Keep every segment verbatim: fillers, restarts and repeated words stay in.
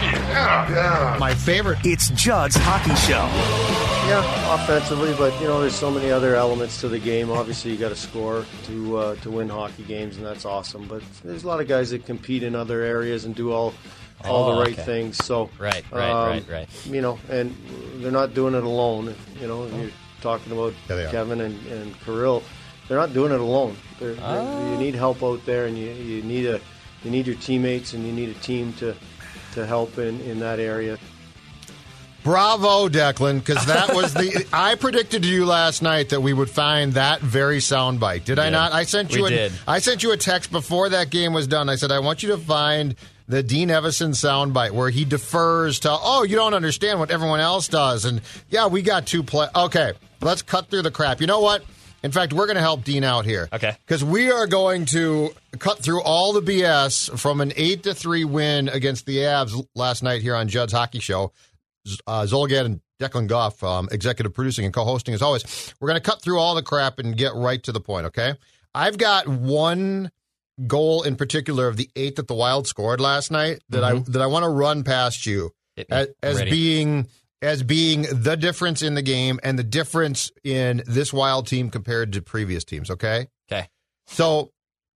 Yeah, yeah. My favorite. It's Judd's Hockey Show. Yeah, offensively, but you know, there's so many other elements to the game. Obviously, you got to score to uh, to win hockey games, and that's awesome. But there's a lot of guys that compete in other areas and do all all oh, the right okay. things. So right, right, um, right, right. You know, and they're not doing it alone. You know, you're talking about yeah, Kevin and, and Kirill. They're not doing it alone. They're, uh. they're, you need help out there, and you you need a you need your teammates, and you need a team to to help in, in that area. Bravo, Declan, because that was the. I predicted to you last night that we would find that very soundbite. Did I did. not? I sent you. We a, did. I sent you a text before that game was done. I said I want you to find the Dean Evason soundbite where he defers to. Oh, you don't understand what everyone else does, and yeah, we got two play. Okay, let's cut through the crap. You know what? In fact, we're going to help Dean out here. Okay. Because we are going to cut through all the B S from an eight to three win against the Avs last night here on Judd's Hockey Show. Uh, Zolgad and Declan Goff, um, executive producing and co-hosting as always. We're going to cut through all the crap and get right to the point, okay? I've got one goal in particular of the eight that the Wild scored last night that mm-hmm. I that I want to run past you as, as being as being the difference in the game and the difference in this Wild team compared to previous teams, okay? Okay. So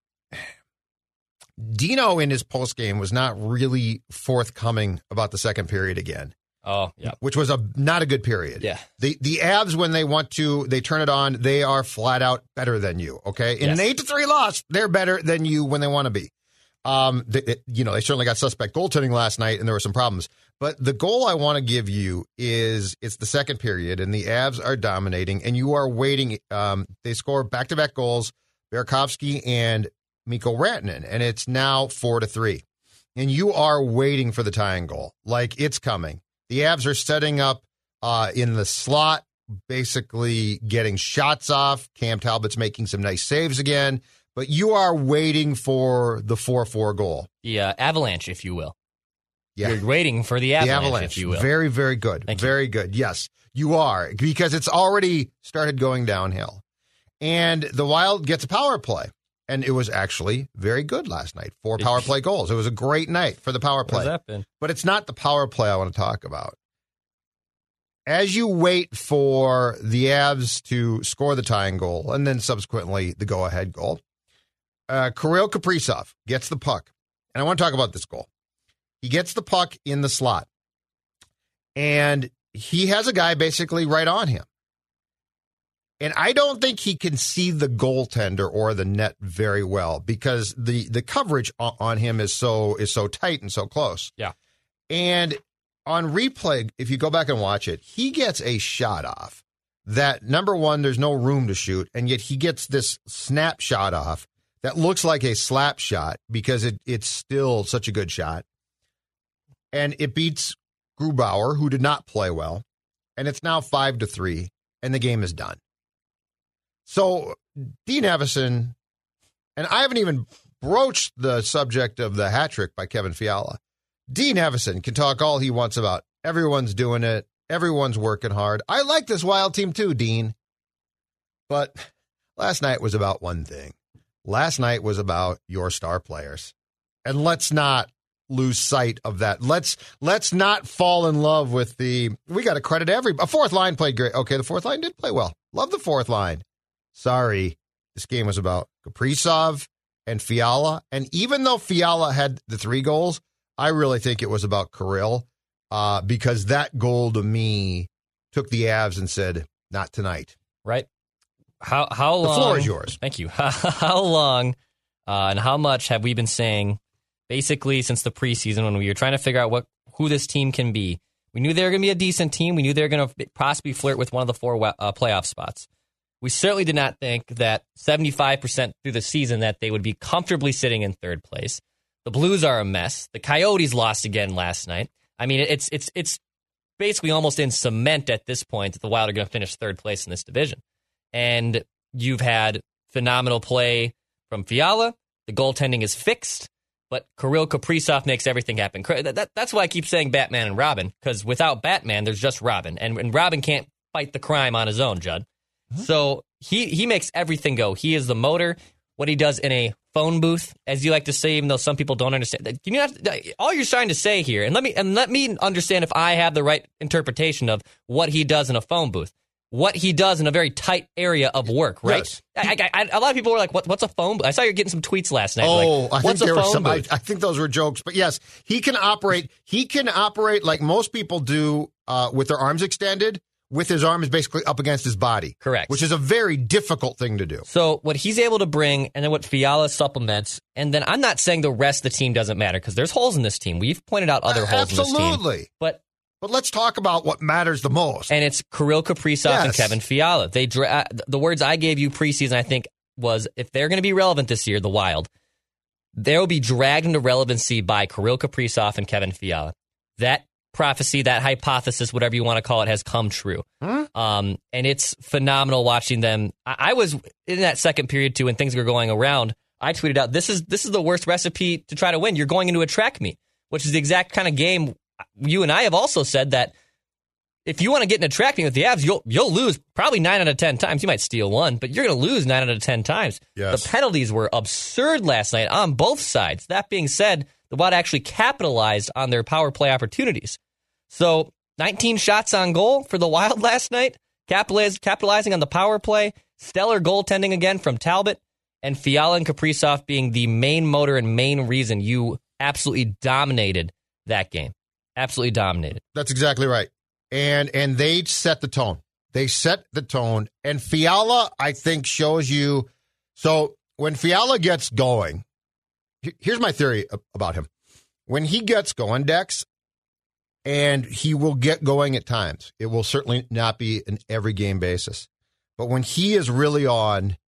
Dino in his postgame was not really forthcoming about the second period again. Oh, yeah. Which was a not a good period. Yeah. The the Avs, when they want to, they turn it on, they are flat out better than you, okay? In yes. an eight to three loss, they're better than you when they want to be. Um, they, it, you know, they certainly got suspect goaltending last night, and there were some problems. But the goal I want to give you is it's the second period, and the Avs are dominating, and you are waiting. Um, they score back-to-back goals, Burakovsky and Mikko Rantanen, and it's now four to three. And you are waiting for the tying goal. Like, it's coming. The Avs are setting up uh, in the slot, basically getting shots off. Cam Talbot's making some nice saves again. But you are waiting for the four four goal. The uh, avalanche, if you will. Yeah. You're waiting for the avalanche, the avalanche, if you will. Very, very good. Thank very you. good. Yes, you are. Because it's already started going downhill. And the Wild gets a power play. And it was actually very good last night. Four power play goals. It was a great night for the power play. What's that been? But it's not the power play I want to talk about. As you wait for the Avs to score the tying goal and then subsequently the go-ahead goal, uh, Kirill Kaprizov gets the puck. And I want to talk about this goal. He gets the puck in the slot. And he has a guy basically right on him. And I don't think he can see the goaltender or the net very well because the, the coverage on him is so is so tight and so close. Yeah. And on replay, if you go back and watch it, he gets a shot off that, number one, there's no room to shoot, and yet he gets this snapshot off that looks like a slap shot because it, it's still such a good shot. And it beats Grubauer, who did not play well, and it's now five to three, and the game is done. So, Dean Evason, and I haven't even broached the subject of the hat trick by Kevin Fiala. Dean Evason can talk all he wants about. Everyone's doing it. Everyone's working hard. I like this Wild team too, Dean. But last night was about one thing. Last night was about your star players. And let's not lose sight of that. Let's let's not fall in love with the, we got to credit every, a fourth line played great. Okay, the fourth line did play well. Love the fourth line. Sorry, this game was about Kaprizov and Fiala. And even though Fiala had the three goals, I really think it was about Kirill uh, because that goal to me took the Avs and said, not tonight. Right. How how long? The floor is yours. Thank you. How long uh, and how much have we been saying basically since the preseason when we were trying to figure out what who this team can be? We knew they were going to be a decent team. We knew they were going to possibly flirt with one of the four uh, playoff spots. We certainly did not think that seventy-five percent through the season that they would be comfortably sitting in third place. The Blues are a mess. The Coyotes lost again last night. I mean, it's it's it's basically almost in cement at this point that the Wild are going to finish third place in this division. And you've had phenomenal play from Fiala. The goaltending is fixed, but Kirill Kaprizov makes everything happen. That, that, that's why I keep saying Batman and Robin, because without Batman, there's just Robin. And, and Robin can't fight the crime on his own, Judd. Mm-hmm. So he, he makes everything go. He is the motor. what he does in a phone booth, as you like to say, even though some people don't understand. Can you not, all you're trying to say here, and let me and let me understand if I have the right interpretation of what he does in a phone booth. What he does in a very tight area of work, right? Yes. I, I, I, a lot of people were like, what, what's a phone booth? I saw you getting some tweets last night. Oh, like, I think what's there a were phone some. I, booth? I think those were jokes, but yes, he can operate. He can operate like most people do uh, with their arms extended, with his arms basically up against his body. Correct. Which is a very difficult thing to do. So what he's able to bring, and then what Fiala supplements, and then I'm not saying the rest of the team doesn't matter because there's holes in this team. We've pointed out other Uh, holes in this team. absolutely. But But let's talk about what matters the most. and it's Kirill Kaprizov and Yes. Kevin Fiala. They dra- the words I gave you preseason, I think, was if they're going to be relevant this year, the Wild, they'll be dragged into relevancy by Kirill Kaprizov and Kevin Fiala. That prophecy, that hypothesis, whatever you want to call it, has come true. Hmm? Um, and it's phenomenal watching them. I-, I was in that second period too, when things were going around. I tweeted out, "This is this is the worst recipe to try to win. You're going into a track meet, which is the exact kind of game." You and I have also said that if you want to get in a track meet with the Avs, you'll you'll lose probably nine out of ten times. You might steal one, but you're going to lose nine out of ten times. Yes. The penalties were absurd last night on both sides. That being said, the Wild actually capitalized on their power play opportunities. So nineteen shots on goal for the Wild last night, capitaliz- capitalizing on the power play. Stellar goaltending again from Talbot, and Fiala and Kaprizov being the main motor and main reason you absolutely dominated that game. Absolutely dominated. That's exactly right. And and they set the tone. They set the tone. And Fiala, I think, shows you. So when Fiala gets going, here's my theory about him. When he gets going, Dex, and he will get going at times, it will certainly not be an every game basis. But when he is really on,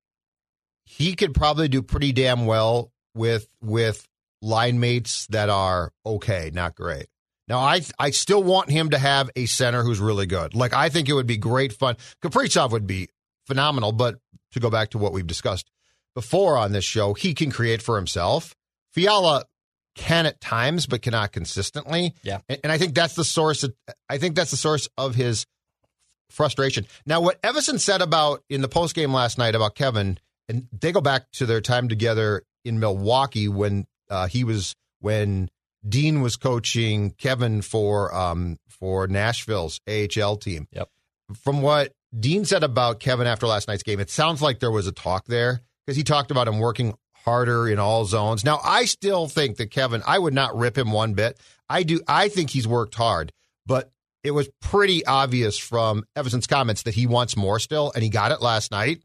he could probably do pretty damn well with with line mates that are okay, not great. Now, I I still want him to have a center who's really good. Like, I think it would be great fun. Kaprizov would be phenomenal, but to go back to what we've discussed before on this show, he can create for himself. Fiala can at times, but cannot consistently. Yeah. And, and I think that's the source of, I think that's the source of his frustration. Now, what Evason said about in the postgame last night about Kevin, and they go back to their time together in Milwaukee when uh, he was when Dean was coaching Kevin for um, for Nashville's A H L team. Yep. From what Dean said about Kevin after last night's game, it sounds like there was a talk there because he talked about him working harder in all zones. Now, I still think that Kevin, I would not rip him one bit. I do. I think he's worked hard, but it was pretty obvious from Evason's comments that he wants more still, and he got it last night.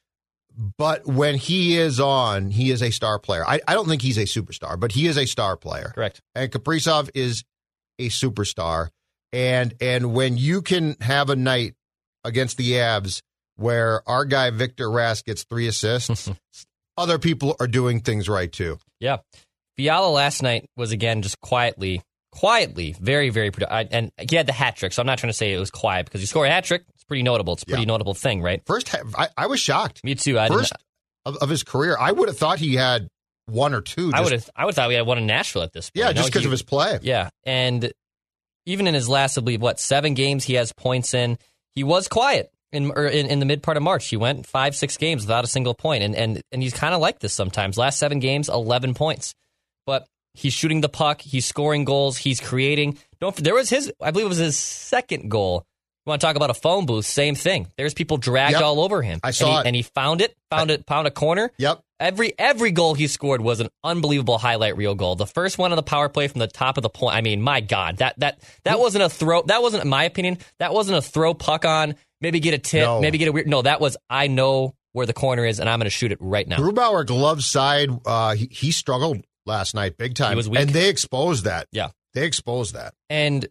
But when he is on, he is a star player. I, I don't think he's a superstar, but he is a star player. Correct. And Kaprizov is a superstar. And and when you can have a night against the Avs where our guy Victor Rask gets three assists, other people are doing things right too. Yeah. Fiala last night was, again, just quietly, quietly, very, very productive. And he had the hat trick, so I'm not trying to say it was quiet because you score a hat trick. It's pretty notable. It's a pretty Yeah. notable thing, right? First, I, I was shocked. Me too. I First didn't, of, of his career, I would have thought he had one or two. I just- would have I would have thought we had one in Nashville at this point. Yeah, You know, just because he- of his play. Yeah. And even in his last, I believe, what, seven games he has points in, he was quiet in or in, in the mid part of March. He went five, six games without a single point. And and, and he's kind of like this sometimes. Last seven games, eleven points. But he's shooting the puck. He's scoring goals. He's creating. Don't. There was his, I believe it was his second goal. You want to talk about a phone booth? Same thing. There's people dragged Yep. all over him. I saw and he, it. And he found it, found it, found a corner. Yep. Every every goal he scored was an unbelievable highlight reel goal. The first one on the power play from the top of the point. I mean, my God, that that that wasn't a throw. That wasn't, in my opinion, that wasn't a throw puck on. Maybe get a tip. No. Maybe get a weird. No, that was, I know where the corner is, and I'm going to shoot it right now. Grubauer glove side, uh, he, he struggled last night big time. He was weak. And they exposed that. Yeah. They exposed that. And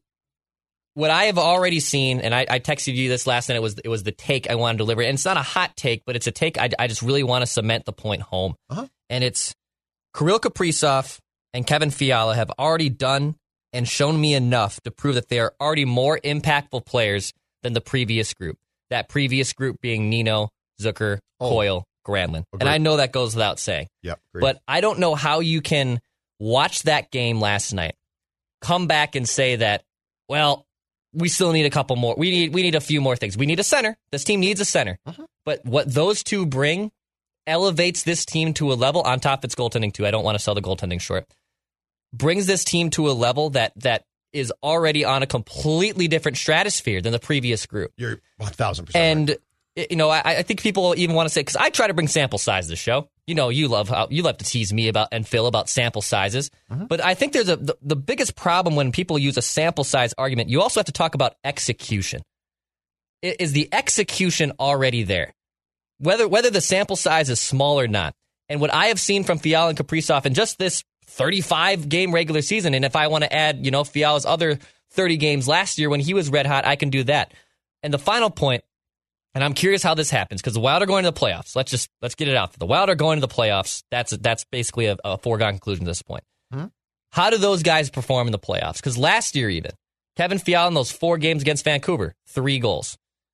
what I have already seen, and I, I texted you this last night, it was it was the take I want to deliver. And it's not a hot take, but it's a take I, I just really want to cement the point home. Uh-huh. And it's Kirill Kaprizov and Kevin Fiala have already done and shown me enough to prove that they are already more impactful players than the previous group. That previous group being Nino, Zucker, Oh. Coyle, Granlund. Agreed. And I know that goes without saying. Yep. Great. But I don't know how you can watch that game last night, come back and say that, well, we still need a couple more. We need we need a few more things. We need a center. This team needs a center. Uh-huh. But what those two bring, elevates this team to a level, on top of its goaltending too, I don't want to sell the goaltending short, brings this team to a level that that is already on a completely different stratosphere than the previous group. You're one thousand percent And, right. you know, I, I think people even want to say, because I try to bring sample size to the show. You know, you love how you love to tease me about and Phil about sample sizes. Mm-hmm. But I think there's a the, the biggest problem when people use a sample size argument. You also have to talk about execution. Is the execution already there? Whether whether the sample size is small or not. And what I have seen from Fiala and Kaprizov in just this thirty-five game regular season, and if I want to add, you know, Fiala's other thirty games last year when he was red hot, I can do that. And the final point, and I'm curious how this happens, because the Wild are going to the playoffs. Let's just let's get it out there. The Wild are going to the playoffs. That's that's basically a, a foregone conclusion at this point. Hmm? How do those guys perform in the playoffs? Because last year even, Kevin Fiala in those four games against Vancouver, three goals.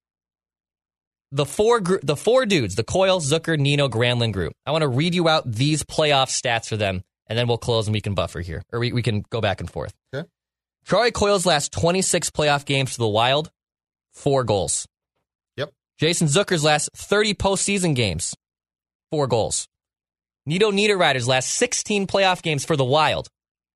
The four gr- the four dudes, the Coyle, Zucker, Nino, Granlund group. I want to read you out these playoff stats for them, and then we'll close and we can buffer here, or we, we can go back and forth. Okay. Charlie Coyle's last twenty-six playoff games for the Wild, four goals. Yep. Jason Zucker's last thirty postseason games, four goals. Nito Niederreiter's last sixteen playoff games for the Wild,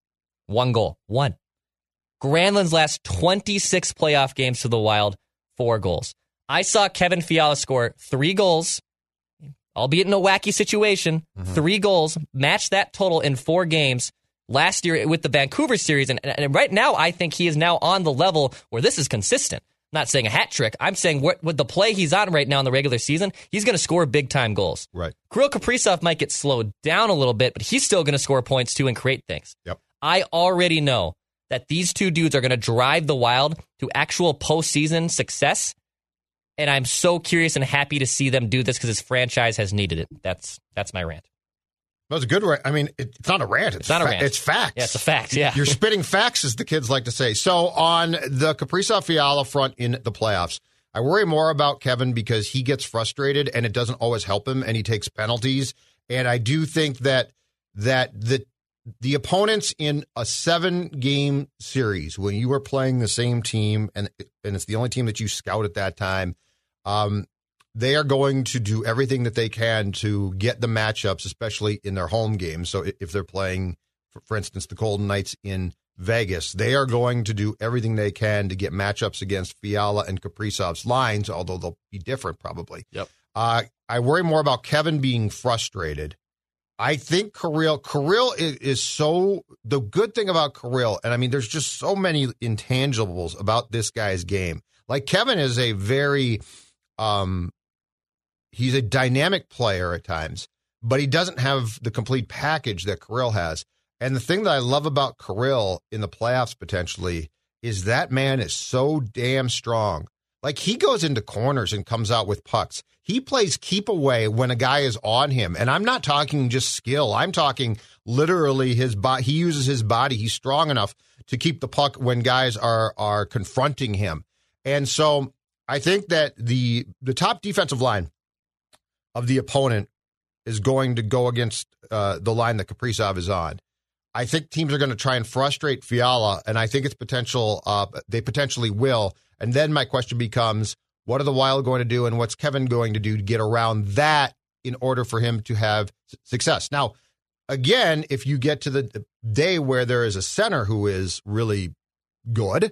one goal. One. Granlund's last twenty-six playoff games for the Wild, four goals. I saw Kevin Fiala score three goals, albeit in a wacky situation, mm-hmm. three goals, match that total in four games last year with the Vancouver series. And, and right now, I think he is now on the level where this is consistent. I'm not saying a hat trick. I'm saying what, with the play he's on right now in the regular season, he's going to score big-time goals. Right. Kirill Kaprizov might get slowed down a little bit, but he's still going to score points too and create things. Yep. I already know that these two dudes are going to drive the Wild to actual postseason success. And I'm so curious and happy to see them do this because this franchise has needed it. That's that's my rant. That was a good rant. I mean, it, it's not a rant. It's, it's not fa- a rant. It's facts. Yeah, it's a fact, yeah. You're spitting facts, as the kids like to say. So on the Kaprizov-Fiala front in the playoffs, I worry more about Kevin because he gets frustrated and it doesn't always help him and he takes penalties. And I do think that that the the opponents in a seven-game series, when you were playing the same team and and it's the only team that you scout at that time, Um, they are going to do everything that they can to get the matchups, especially in their home games. So if they're playing, for, for instance, the Golden Knights in Vegas, they are going to do everything they can to get matchups against Fiala and Kaprizov's lines, although they'll be different probably. Yep. Uh, I worry more about Kevin being frustrated. I think Kirill, Kirill is, is so, the good thing about Kirill, and I mean, there's just so many intangibles about this guy's game. Like Kevin is a very... Um, he's a dynamic player at times, but he doesn't have the complete package that Kirill has. And the thing that I love about Kirill in the playoffs potentially is that man is so damn strong. Like he goes into corners and comes out with pucks. He plays keep away when a guy is on him. And I'm not talking just skill. I'm talking literally his body. He uses his body. He's strong enough to keep the puck when guys are, are confronting him. And so I think that the the top defensive line of the opponent is going to go against uh, the line that Kaprizov is on. I think teams are going to try and frustrate Fiala, and I think it's potential. Uh, they potentially will. And then my question becomes, what are the Wild going to do, and what's Kevin going to do to get around that in order for him to have success? Now, again, if you get to the day where there is a center who is really good,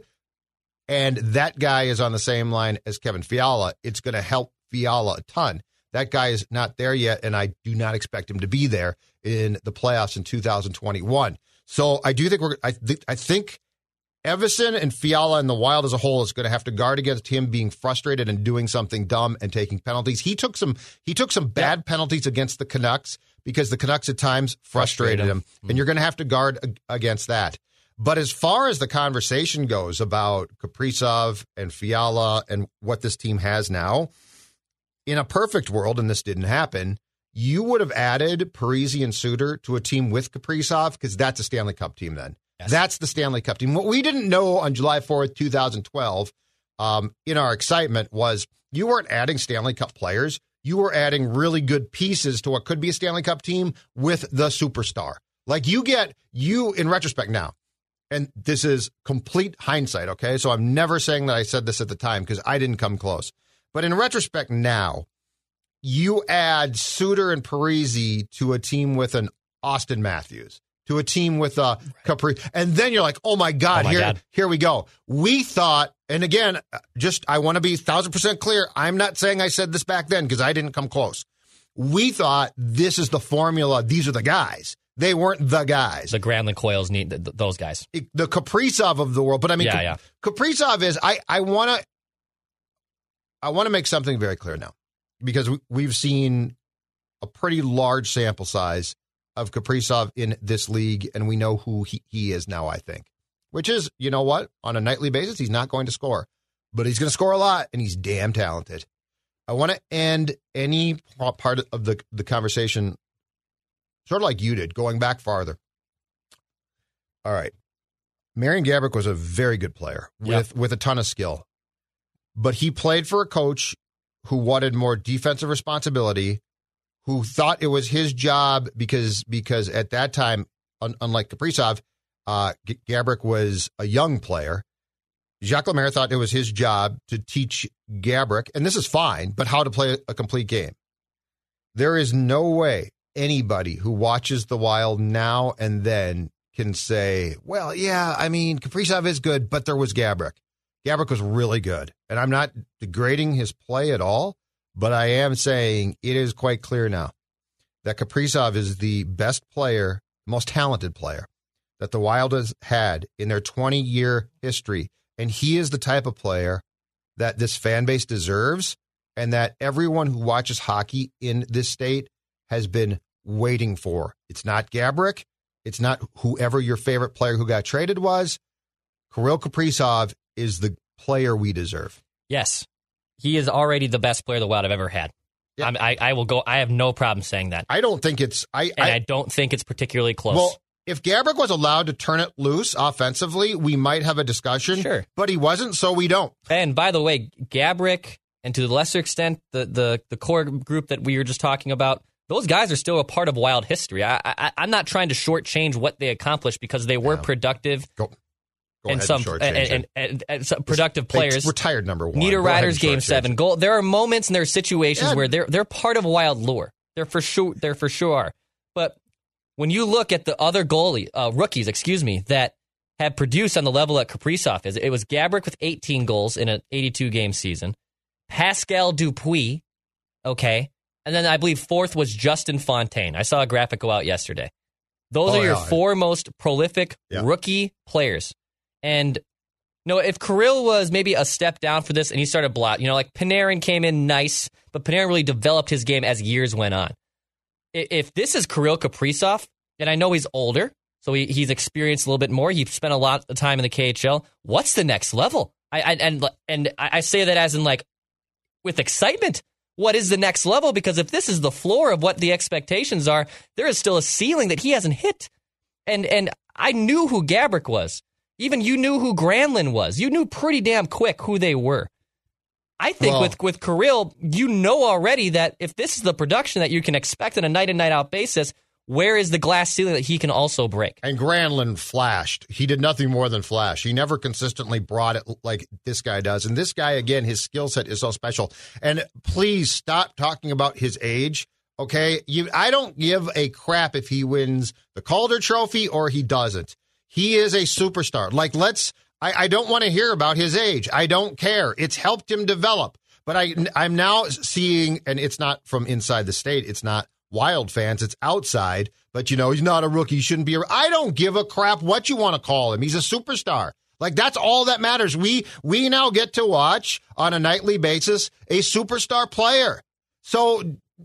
and that guy is on the same line as Kevin Fiala, it's going to help Fiala a ton. That guy is not there yet, and I do not expect him to be there in the playoffs in two thousand twenty-one. So I do think we're. I, th- I think Evason and Fiala and the Wild as a whole is going to have to guard against him being frustrated and doing something dumb and taking penalties. He took some. He took some bad yeah. penalties against the Canucks because the Canucks at times frustrated, frustrated him, mm-hmm. and you're going to have to guard ag- against that. But as far as the conversation goes about Kaprizov and Fiala and what this team has now, in a perfect world, and this didn't happen, you would have added Parise and Suter to a team with Kaprizov because that's a Stanley Cup team then. Yes. That's the Stanley Cup team. What we didn't know on July fourth, twenty twelve, um, in our excitement was you weren't adding Stanley Cup players. You were adding really good pieces to what could be a Stanley Cup team with the superstar. Like you get, you in retrospect now, and this is complete hindsight, okay? So I'm never saying that I said this at the time because I didn't come close. But in retrospect now, you add Suter and Parise to a team with an Austin Matthews, to a team with a Capri, and then you're like, oh my God, oh my here, God. here we go. We thought, and again, just I want to be a thousand percent clear. I'm not saying I said this back then because I didn't come close. We thought this is the formula. These are the guys. They weren't the guys. The Granlund Coils need th- th- those guys. The Kaprizov of the world. But I mean, yeah, Ka- yeah. Kaprizov is, I, I want to, I want to make something very clear now, because we, we've seen a pretty large sample size of Kaprizov in this league, and we know who he, he is now, I think, which is, you know what, on a nightly basis, he's not going to score, but he's going to score a lot, and he's damn talented. I want to end any part of the, the conversation sort of like you did, going back farther. All right. Marian Gaborik was a very good player with, Yep. with a ton of skill, but he played for a coach who wanted more defensive responsibility, who thought it was his job because because at that time, un, unlike Kaprizov, uh, G- Gaborik was a young player. Jacques Lemaire thought it was his job to teach Gaborik, and this is fine, but how to play a complete game. There is no way anybody who watches the Wild now and then can say, well, yeah, I mean, Kaprizov is good, but there was Gaborik. Gaborik was really good, and I'm not degrading his play at all, but I am saying it is quite clear now that Kaprizov is the best player, most talented player that the Wild has had in their twenty-year history, and he is the type of player that this fan base deserves and that everyone who watches hockey in this state has been waiting for. It's not Gaborik. It's not whoever your favorite player who got traded was. Kirill Kaprizov is the player we deserve. Yes. He is already the best player the Wild have ever had. Yeah. I'm, I, I will go. I have no problem saying that. I don't think it's... I, and I, I don't think it's particularly close. Well, if Gaborik was allowed to turn it loose offensively, we might have a discussion. Sure. But he wasn't, so we don't. And by the way, Gaborik, and to the lesser extent, the, the, the core group that we were just talking about, those guys are still a part of Wild history. I, I, I'm not trying to shortchange what they accomplished because they were Yeah. productive Go, go and ahead some and, and, and, and, and some productive They players. retired number one. Nita Go ahead Ryder's and game shortchange seven it. goal. There are moments and there are situations Yeah. where they're they're part of Wild lore. They're for sure. They're for sure. But when you look at the other goalie uh, rookies, excuse me, that have produced on the level that Kaprizov is, it was Gaborik with eighteen goals in an eighty-two game season. Pascal Dupuis, okay, and then I believe fourth was Justin Fontaine. I saw a graphic go out yesterday. Those Oh, are your yeah. four most prolific Yeah. rookie players. And no, if Kirill was maybe a step down for this and he started blot, you know, like Panarin came in nice, but Panarin really developed his game as years went on. I- If this is Kirill Kaprizov, and I know he's older, so he, he's experienced a little bit more, he's spent a lot of time in the K H L, what's the next level? I, I and and I say that as in like with excitement. What is the next level? Because if this is the floor of what the expectations are, there is still a ceiling that he hasn't hit. And and I knew who Gaborik was. Even you knew who Granlund was. You knew pretty damn quick who they were. I think Well- with, with Kirill, you know already that if this is the production that you can expect on a night in, night out basis, where is the glass ceiling that he can also break? And Granlund flashed. He did nothing more than flash. He never consistently brought it like this guy does. And this guy, again, his skill set is so special. And please stop talking about his age, okay? You, I don't give a crap if he wins the Calder Trophy or he doesn't. He is a superstar. Like, let's, I, I don't want to hear about his age. I don't care. It's helped him develop. But I, I'm now seeing, and it's not from inside the state, it's not Wild fans, it's outside, but you know, he's not a rookie, he shouldn't be a, I don't give a crap what you want to call him. He's a superstar. Like, that's all that matters. We we now get to watch on a nightly basis a superstar player. So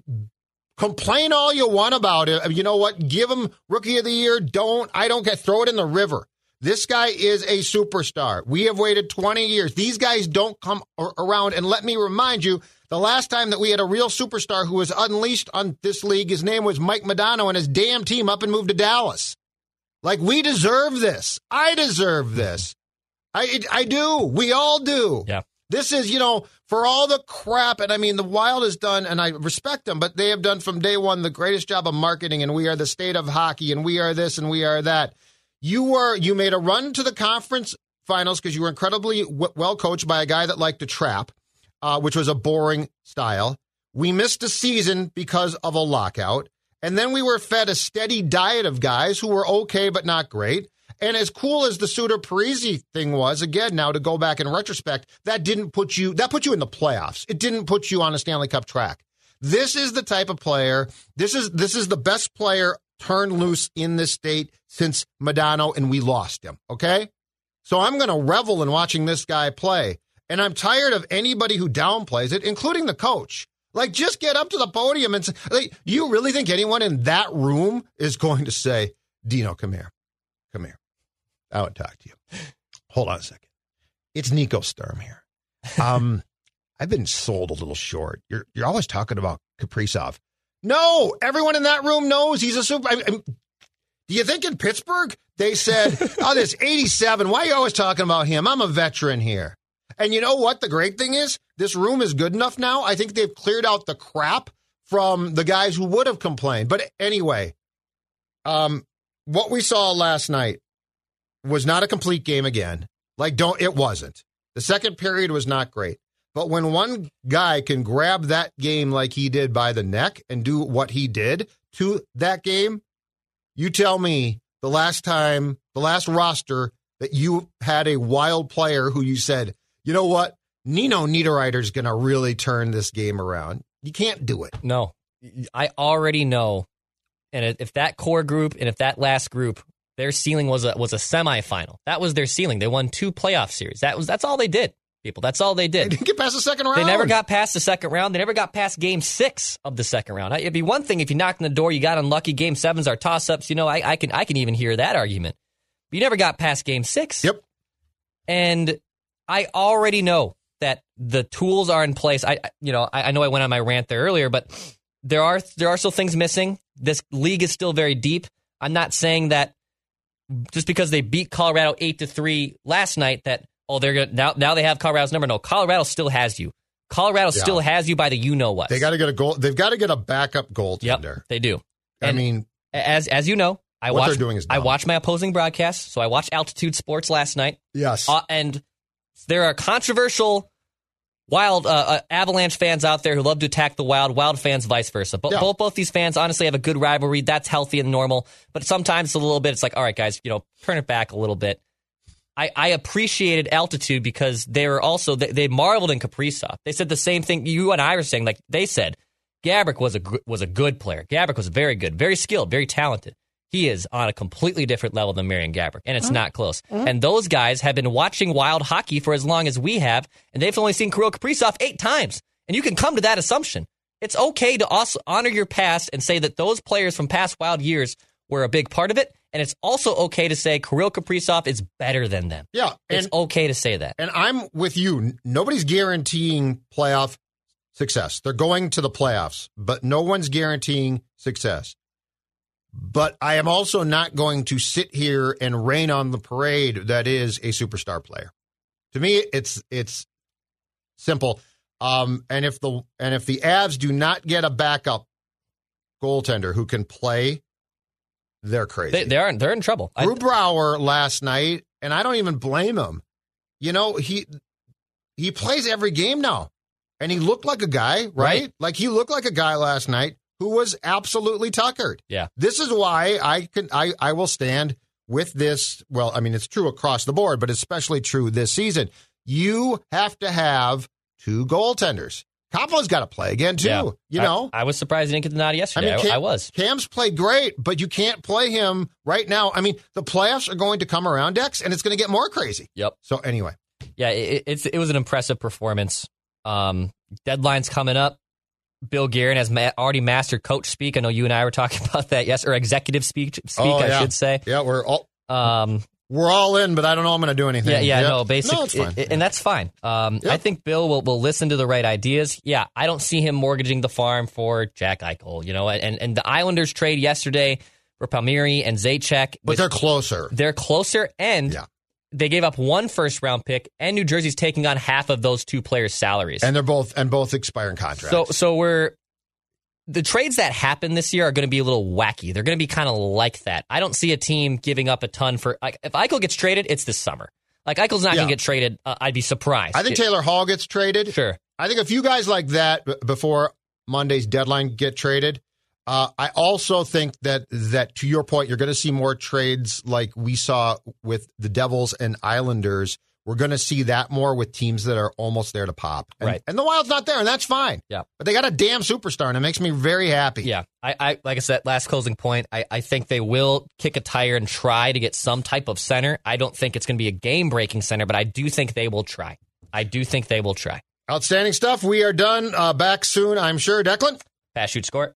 complain all you want about it. You know what? Give him rookie of the year. Don't, I don't get, throw it in the river. This guy is a superstar. We have waited twenty years. These guys don't come around. And let me remind you, the last time that we had a real superstar who was unleashed on this league, his name was Mike Modano, and his damn team up and moved to Dallas. Like, we deserve this. I deserve this. I I do. We all do. Yeah. This is, you know, for all the crap, and I mean, the Wild has done, and I respect them, but they have done from day one the greatest job of marketing, and we are the state of hockey, and we are this, and we are that. You were, you made a run to the conference finals because you were incredibly w- well coached by a guy that liked to trap, uh, which was a boring style. We missed a season because of a lockout. And then we were fed a steady diet of guys who were okay but not great. And as cool as the Suter Parisi thing was, again, now to go back in retrospect, that didn't put you, that put you in the playoffs. It didn't put you on a Stanley Cup track. This is the type of player, this is this is the best player turned loose in this state since Modano, and we lost him, okay? So I'm going to revel in watching this guy play. And I'm tired of anybody who downplays it, including the coach. Like, just get up to the podium and say, like, you really think anyone in that room is going to say, Dino, come here. Come here. I would talk to you. Hold on a second. It's Nico Sturm here. Um, I've been sold a little short. You're you're always talking about Kaprizov. No, everyone in that room knows he's a super. I mean, do you think in Pittsburgh they said, oh, this eighty-seven, why are you always talking about him? I'm a veteran here. And you know what? The great thing is, this room is good enough now. I think they've cleared out the crap from the guys who would have complained. But anyway, um, what we saw last night was not a complete game again. Like, don't, it wasn't. The second period was not great. But when one guy can grab that game like he did by the neck and do what he did to that game, you tell me the last time, the last roster that you had a wild player who you said, you know what, Nino Niederreiter's going to really turn this game around. You can't do it. No, I already know. And if that core group and if that last group, their ceiling was a was a semifinal. That was their ceiling. They won two playoff series. That was that's all they did, people. That's all they did. They didn't get past the second round. They never got past the second round. They never got past game six of the second round. It'd be one thing if you knocked on the door, you got unlucky. Game sevens are toss-ups. You know, I, I can I can even hear that argument. But you never got past game six. Yep. And I already know that the tools are in place. I, you know, I, I know I went on my rant there earlier, but there are there are still things missing. This league is still very deep. I'm not saying that just because they beat Colorado eight to three last night that oh they're gonna now now they have Colorado's number. No, Colorado still has you. Colorado yeah. still has you by the you know what. They got to get a goal. They've got to get a backup goaltender. Yep, they do. I and mean, as as you know, I what watch they're doing is dumb. I watch my opposing broadcasts. So I watched Altitude Sports last night. Yes, uh, and there are controversial Wild uh, uh, Avalanche fans out there who love to attack the Wild, Wild fans vice versa. But yeah. both both these fans honestly have a good rivalry. That's healthy and normal. But sometimes it's a little bit, it's like, all right, guys, you know, turn it back a little bit. I, I appreciated Altitude because they were also, they, they marveled in Kaprizov. They said the same thing you and I were saying. Like they said, Gaborik was a, was a good player. Gaborik was very good, very skilled, very talented. He is on a completely different level than Marian Gaborik, and it's mm-hmm. not close. Mm-hmm. And those guys have been watching Wild hockey for as long as we have, and they've only seen Kirill Kaprizov eight times. And you can come to that assumption. It's okay to also honor your past and say that those players from past Wild years were a big part of it, and it's also okay to say Kirill Kaprizov is better than them. Yeah. It's okay to say that. And I'm with you. Nobody's guaranteeing playoff success. They're going to the playoffs, but no one's guaranteeing success. But I am also not going to sit here and rain on the parade that is a superstar player. To me, it's it's simple. Um, and if the and if the Avs do not get a backup goaltender who can play, they're crazy. They, they are they're in trouble. Grubauer last night, and I don't even blame him. You know, he he plays every game now, and he looked like a guy, right? right? Like he looked like a guy last night who was absolutely tuckered. Yeah. This is why I can I, I will stand with this. Well, I mean, it's true across the board, but especially true this season. You have to have two goaltenders. Kapa's got to play again, too. Yeah. You know? I, I was surprised he didn't get the nod yesterday. I, mean, Cam, I, I was. Cam's played great, but you can't play him right now. I mean, the playoffs are going to come around, Dex, and it's going to get more crazy. Yep. So anyway. Yeah, it, it's, it was an impressive performance. Um, deadline's coming up. Bill Guerin has ma- already mastered coach speak. I know you and I were talking about that, yes, or executive speak, speak oh, I yeah. should say. Yeah, we're all um, we're all in, but I don't know I'm going to do anything. Yeah, yeah, yep. no, basically, no, it's fine. It, and that's fine. Um, yep. I think Bill will, will listen to the right ideas. Yeah, I don't see him mortgaging the farm for Jack Eichel, you know, and, and the Islanders trade yesterday for Palmieri and Zajac. But they're closer. They're closer, and yeah. they gave up one first round pick, and New Jersey's taking on half of those two players' salaries. And they're both and both expiring contracts. So so we're the trades that happen this year are going to be a little wacky. They're going to be kind of like that. I don't see a team giving up a ton for like if Eichel gets traded, it's this summer. Like Eichel's not yeah. going to get traded. Uh, I'd be surprised. I think it, Taylor Hall gets traded. Sure. I think a few guys like that b- before Monday's deadline get traded. Uh, I also think that, that to your point, you're going to see more trades like we saw with the Devils and Islanders. We're going to see that more with teams that are almost there to pop. And, right. and the Wild's not there, and that's fine. Yeah. But they got a damn superstar, and it makes me very happy. Yeah. I, I like I said, last closing point, I, I think they will kick a tire and try to get some type of center. I don't think it's going to be a game-breaking center, but I do think they will try. I do think they will try. Outstanding stuff. We are done. Uh, back soon, I'm sure. Declan? Pass, shoot, score.